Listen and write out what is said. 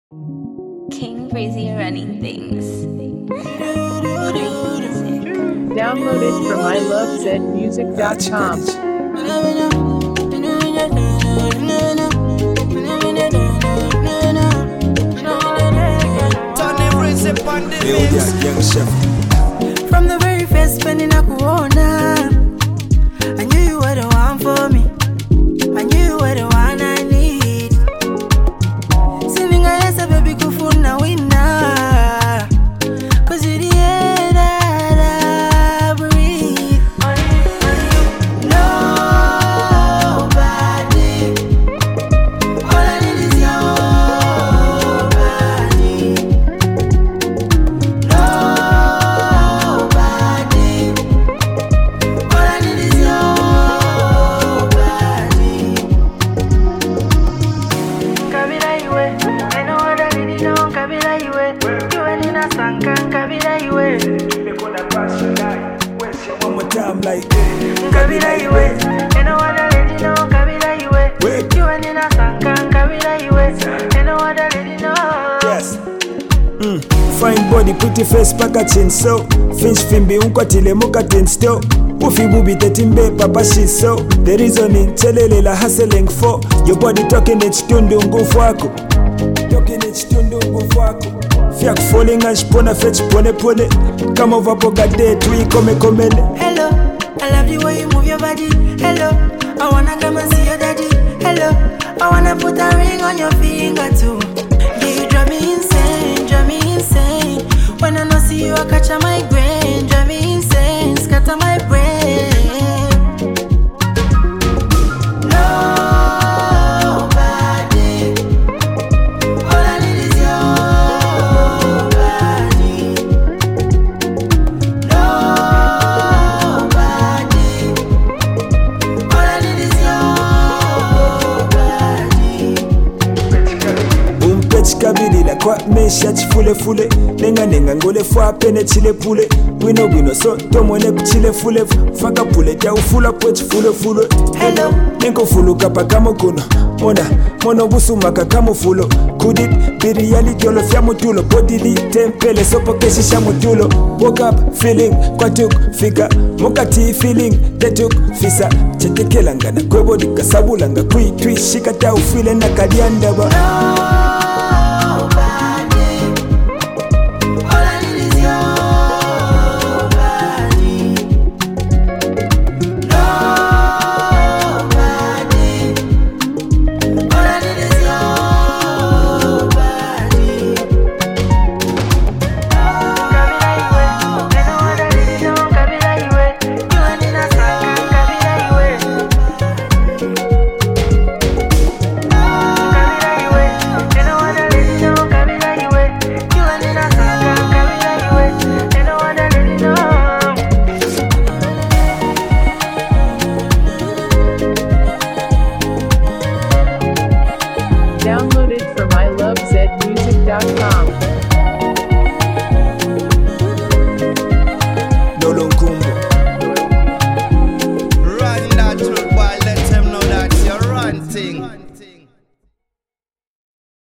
King Breezy running things. Download it from ilovezmusic.com. From the very first penny na kuona, I knew you were the one for me. I knew you were the one I need. Saving a yes, baby, kufuna winner. 'Cause you're the air that I breathe. Nobody, all I need is your body. Nobody, all I need is your body. Kabila iwe, I know what I really know. Kabila iwe, you and in a sanka. Kabila iwe, One more time like Kabila iwe, I know what I really know. Kabila iwe, you and in a sanka. Kabila iwe, I know what I really know. yes. Fine body, pretty face, packaging so. Finch fimbi unkwatile mukatin still. Ufi bubi tetimbe papa she's so. The reasoning chelele la hustling for. Your body talking it tundu ngufu wako. Talking it tundu ngufu wako. Fiak falling and shpona fetch pone pone. Come over poka day tui come komele. Hello, I love the way you move your body. Hello, I wanna come and see your daddy. Hello, I wanna put a ring on your finger too. Yeah, you drive me insane, drive me insane. When I don't see you, I catch a migraine. Drive me insane, scatter my brain. Nobody, all I need is your body. Nobody, all I need is your body. Boom pitch kabili la kwa mesha chifule fule. Nenga nenga ngole fwa pene chile pule. Wino wino so tomone kuchile fule. Faka pule ja ufula poch fule fule. Hello. Nengo fulu kapa kamo kuno. Mono busu maka kamo fulo. Kudit biri yali jolo fya mutulo. Bodili tempele sopo keshi sha mutulo. Woke up feeling kwa tuk fika. Mokati feeling de tuk fisa. Chetekelanga na kwebo dika sabulanga. Kui tui shikata ufile na kadianda ba.